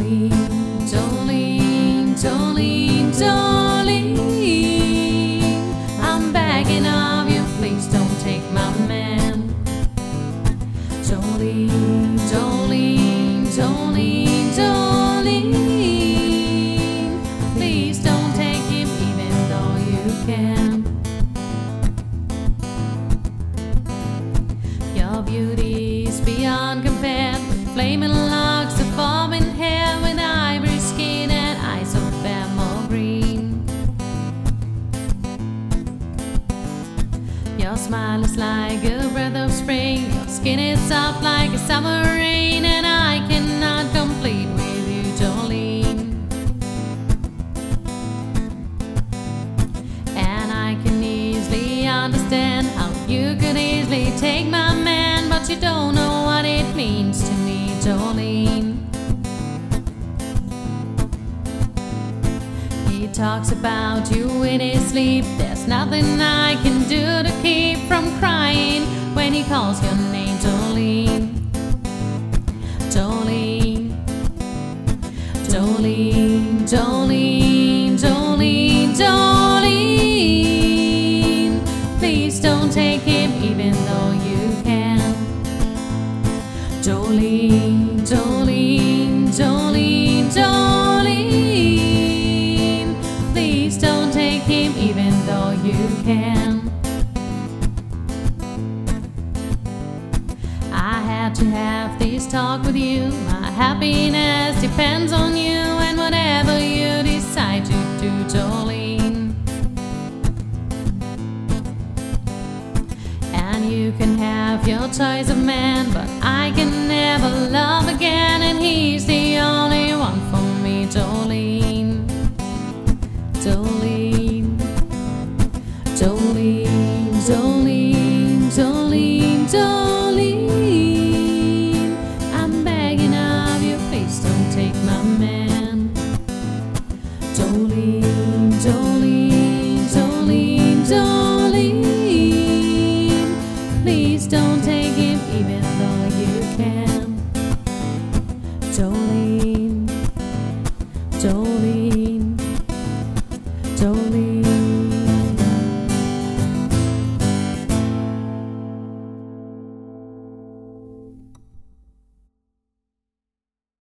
Jolene, Jolene, Jolene, Jolene, I'm begging of you, please don't take my man. Jolene, Jolene, Jolene, Jolene, please don't take him even though you can. Your beauty's beyond compare, flaming locks of foaming hair, with ivory skin and eyes of emerald green. Your smile is like a breath of spring, your skin is soft like a summer rain, and I cannot complete with you, Jolene. And I can easily understand how you could easily take my man, but you don't know what it means to me, Jolene. He talks about you in his sleep, there's nothing I can do to keep from crying when he calls your name, Jolene. Jolene, Jolene, Jolene, Jolene, Jolene, please don't take him even though you can. Jolene, Jolene, Jolene, Jolene, please don't take him even though you can. I had to have this talk with you, my happiness depends on you, and whatever you decide to do, Jolene. And you can have your choice of man, but I can never love again, and he's the only one for me, Jolene. Jolene, Jolene, Jolene, Jolene, Jolene, I'm begging of you, please don't take my man. Jolene.